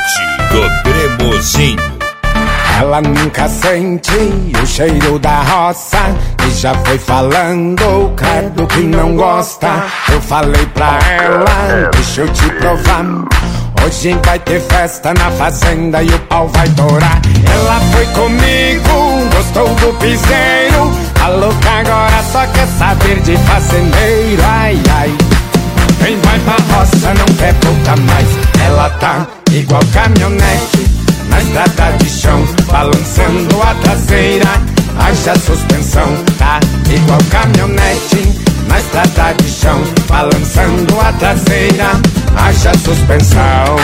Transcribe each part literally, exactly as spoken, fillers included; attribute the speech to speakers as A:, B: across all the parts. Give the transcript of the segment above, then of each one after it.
A: noite do Cremosinho.
B: Ela nunca sente o cheiro da roça e já foi falando, credo que não gosta. Eu falei pra ela, deixa eu te provar, hoje vai ter festa na fazenda e o pau vai torar. Ela foi comigo, gostou do piseiro, falou que agora só quer saber de fazendeiro. Ai, ai, quem vai pra roça não quer voltar mais. Ela tá igual caminhonete na estrada de chão, balançando a traseira, haja suspensão. Tá igual caminhonete na estrada de chão, balançando a traseira, haja suspensão.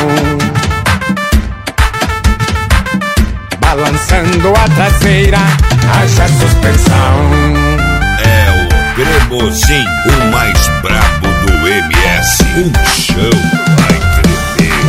B: Balançando a traseira, haja suspensão.
A: É o Cremosinho, o mais brabo do M S. Um show vai tremer.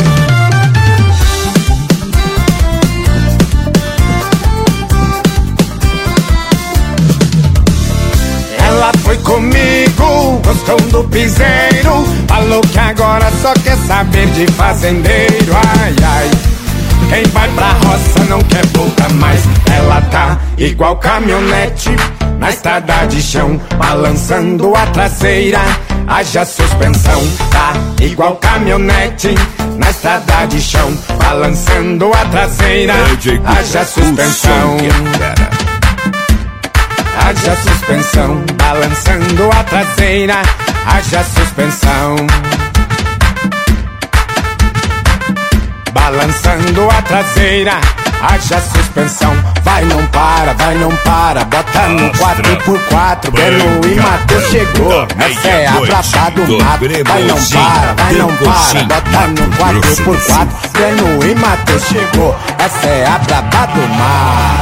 B: Ela foi comigo, gostou do piseiro, falou que agora só quer saber de fazendeiro. Ai, ai, quem vai pra roça não quer voltar mais. Ela tá igual caminhonete na estrada de chão, balançando a traseira, haja suspensão. Tá igual caminhonete na estrada de chão, balançando a traseira, haja suspensão. Haja suspensão, balançando a traseira, haja suspensão. Balançando a traseira, haja suspensão. Vai, não para, vai, não para, bota no quatro por quatro. Beno e Matheus chegou, essa é a braba do mato. Vai, não para, vai, não para, bota no quatro por quatro. Beno e Matheus chegou, essa é a braba do mato.